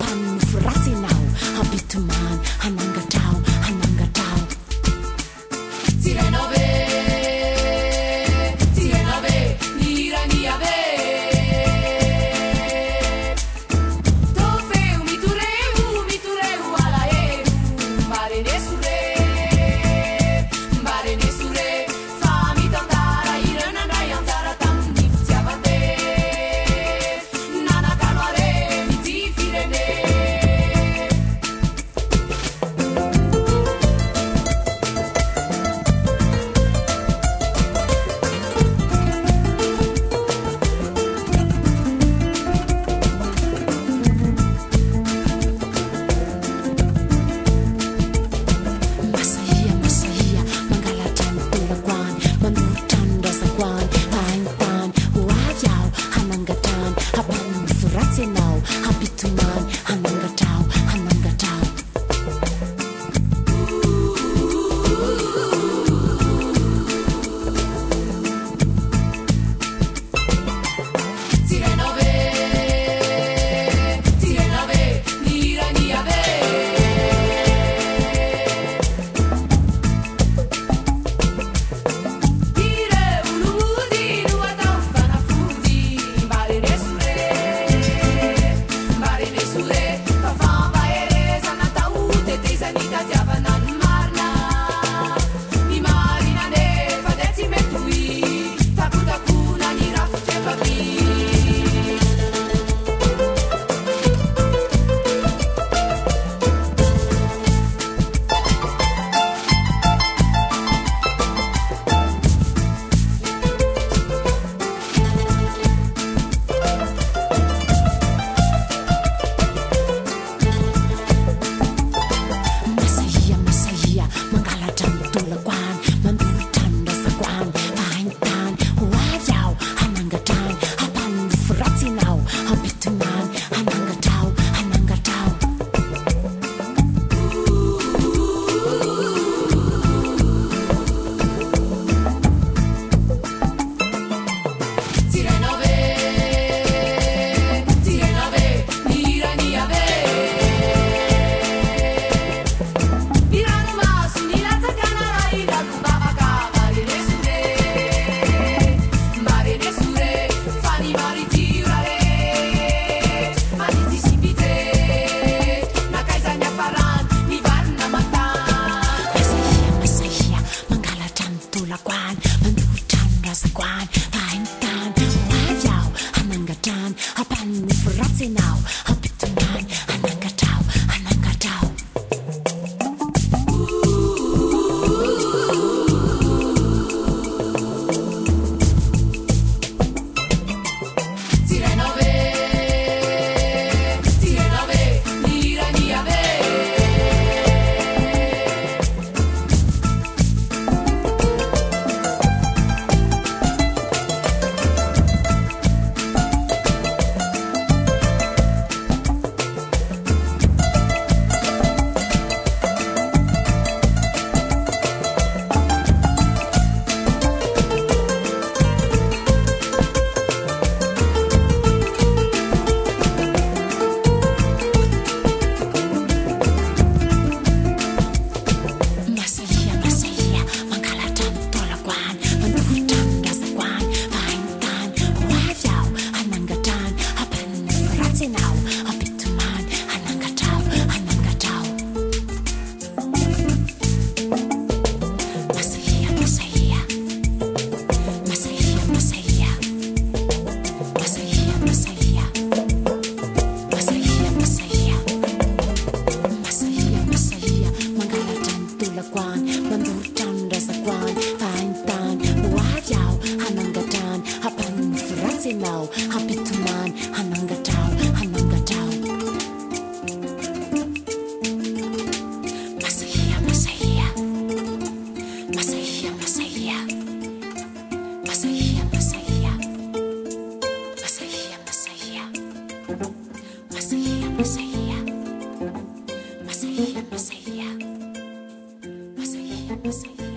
hapan furatinau habituman hanangatau hanangatau Tirenove Tirenove niraniave Tofeu mitureu alae mare nesure fami tandara irana nayantara tam niftiavate nana kalare mitifirene habituman hanangatau hanangatau Tirenove niraniave Tire uludi nuatau fanafudi mare nesure habituman hanangatau hanangatau Tirenove niraniave Iranu masu nilata kanara iraku babaka mare nesure fani mariti Tulakuan, mendutan rasakuan, paintan, wajau, hananggatan, hapan furatinau, habituman, hananggatau, hananggatau. Tirenove niraniave habituman hanangatau hanangatau Masaya mangalatan tulakuan mendutan rasakuan paintan wajau hananggatan hapan furatinau habituman hanangatau hanangatau Masaya Masaya Masaya